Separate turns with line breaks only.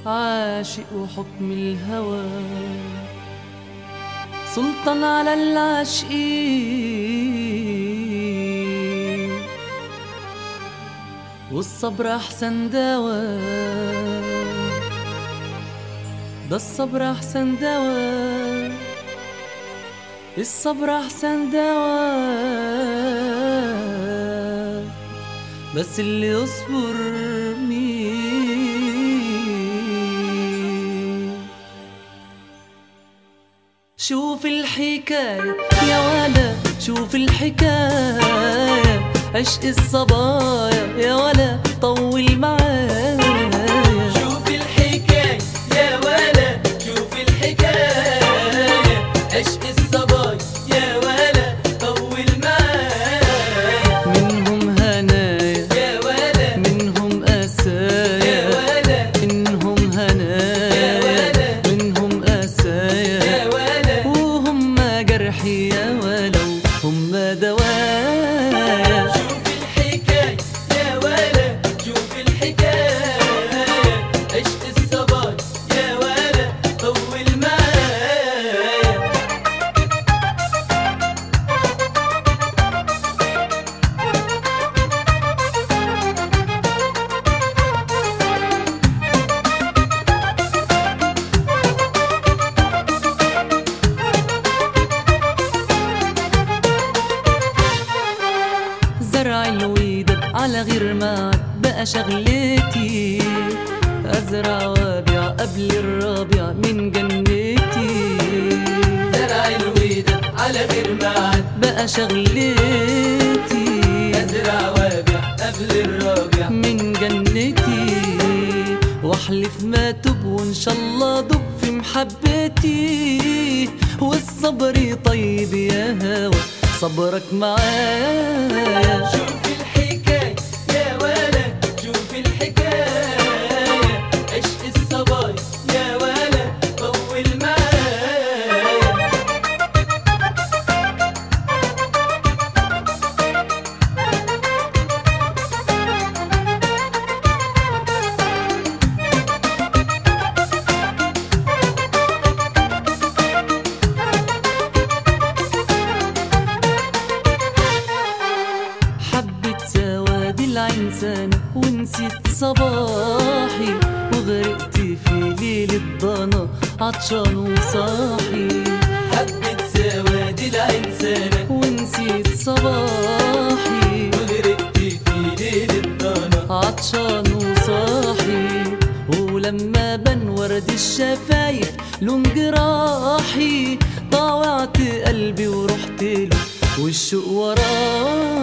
عاشق وحكم الهوى سلطان على العاشقين، والصبر أحسن دواء، ده الصبر أحسن دواء، الصبر أحسن دواء، بس اللي يصبر مين؟ شوف الحكاية يا ولا، شوف الحكاية، عشق الصبايا يا ولا طول معايا.
شوف الحكاية يا ولا، شوف الحكاية، عشق الصبايا يا ولا طول معايا.
منهم هنايا
يا ولا،
منهم أسايا
يا ولا،
منهم هنايا
يا ولا،
منهم أسايا
يا ولا،
وهم جرحي يا ولو هم دوايا.
شوف الحكاية يا ولا، شوف الحكاية، عشق الصبايا يا ولا طول معايا.
زرع الوداد على غير معد بقى شغلتي، أزرع وأبيع قبل الربيع من جنتي.
زرع الوداد على غير معاد
بقى شغلتي،
أزرع وأبيع قبل الربيع
من جنتي، واحلف ما تب وإن شاء الله دب في محبتي، والصبر طيب يا هوى صبرك معايا.
شوف الحكاية يا ولا، شوف الحكاية، عشق الصبايا يا ولا طول معايا.
حبة سواد العين سنة ونسيت صباحي، وغرقت في ليل الضنا عطشان وصاحي.
حبة سواد العين سنة
ونسيت صباحي،
وغرقت في ليل الضنا
عطشان وصاحي، ولما بان ورد الشفايف لون جراحي، طاوعت قلبي ورحت له والشوق وراه.